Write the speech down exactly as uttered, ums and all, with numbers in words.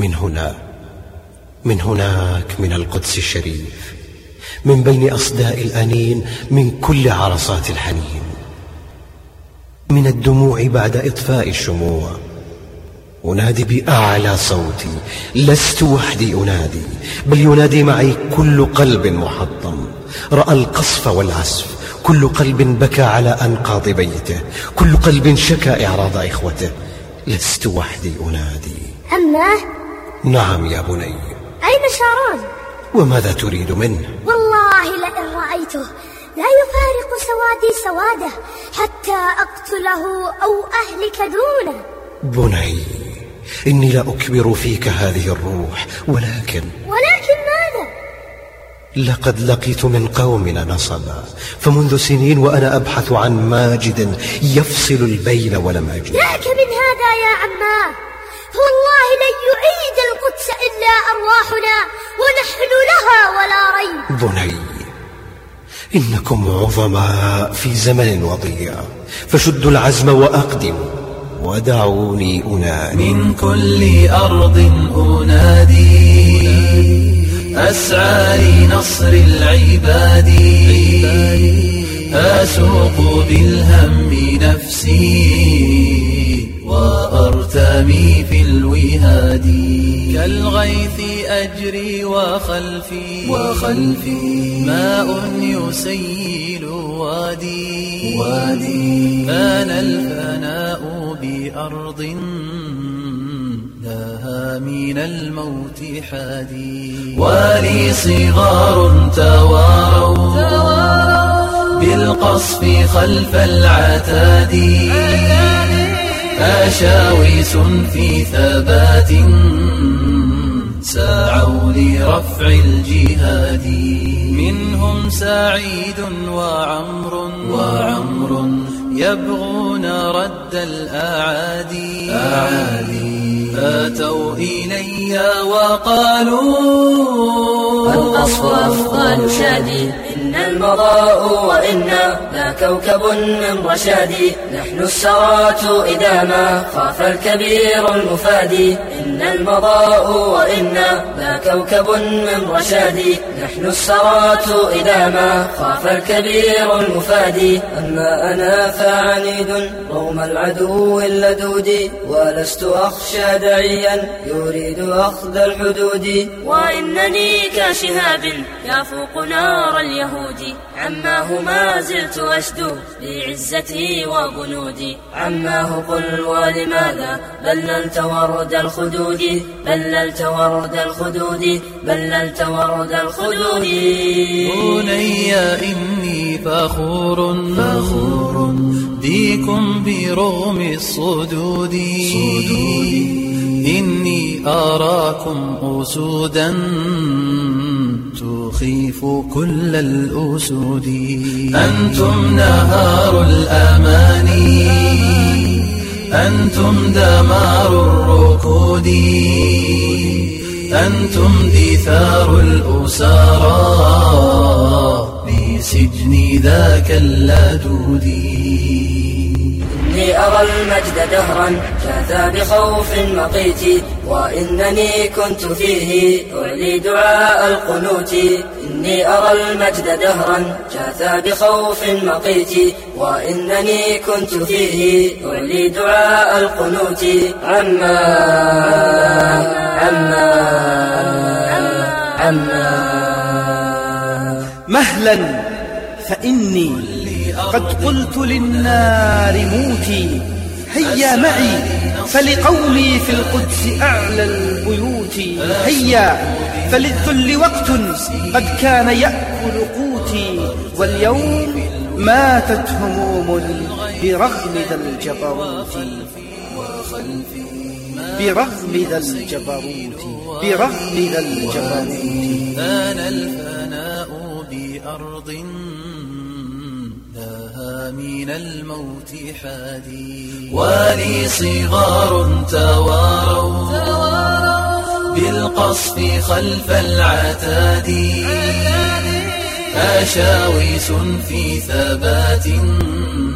من هنا، من هناك، من القدس الشريف، من بين أصداء الأنين، من كل عرصات الحنين، من الدموع بعد إطفاء الشموع، أنادي بأعلى صوتي، لست وحدي أنادي، بل ينادي معي كل قلب محطم رأى القصف والعسف، كل قلب بكى على أنقاض بيته، كل قلب شكى إعراض إخوته، لست وحدي أنادي. أمه؟ نعم يا بني. أين شارون؟ وماذا تريد منه؟ والله لئن رأيته لا يفارق سوادي سواده حتى أقتله أو أهلك دونه. بني، إني لا أكبر فيك هذه الروح، ولكن ولكن ماذا؟ لقد لقيت من قومنا نصبا، فمنذ سنين وأنا أبحث عن ماجد يفصل البين ولم أجد. ذاك من هذا يا عماه، والله لن يعيد القدس إلا أرواحنا ونحن لها ولا ريب. بني، إنكم عظماء في زمن وضيع، فشدوا العزم وأقدموا ودعوني أنادي. من كل أرض أنادي أسعى لنصر العباد، أسوق بالهم نفسي وأرتمي في الوهاد، كالغيث أجري وخلفي وخلفي ماء يسيل وادي وادي، كان الفناء بأرض لها من الموت حادي، ولي صغار تواروا بالقصف خلف العتاد، أشاويس في ثبات سعوا لرفع الجهاد، منهم سعيد وعمر وعمر يبغون رد الأعادي، أتوا إلي وقالوا القصف أفضل شادي، إن المضاء وإنا لا كوكب من رشادي، نحن السرات إذا ما خاف الكبير المفادي، إن المضاء وإنا لا كوكب من رشادي، نحن السرات إذا ما خاف الكبير المفادي، أما أنا فعنيد رغم العدو اللدود، ولست أخشى داعيا يريد أخذ الحدود، وإنني كشهاب يفوق نار اليهود، عماه ما زلت أشدو بعزتي وجنودي، عماه قل ولماذا بللت ورد الخدود، بللت ورد الخدود، بللت ورد الخدود. بني إني فخور فخور بكم برغم الصدود، إني أراكم أسودا تخيف كل الأسود، أنتم نهار الأماني، أنتم دمار الركود، أنتم دثار الأسارى بسجن ذاك اللدود. إني أرى المجد دهرا جاث بخوف مقيت، وإنني كنت فيه أعلي دعاء القنوت، إني أرى المجد دهرا جاث بخوف مقيت، وإنني كنت فيه أعلي دعاء القنوت، عما عما عما مهلا فإني قد قلت للنار موتي، هيا معي فلقومي في القدس أعلى البيوت، هيا فللذل وقت قد كان يأكل قوتي، واليوم ماتت هموم برغم ذا الجبروت، برغم ذا الجبروت، برغم ذا الجبروت. كان الفناء بأرض لها من الموت حادي، ولي صغار تواروا بالقصف خلف العتاد، أشاويس في ثبات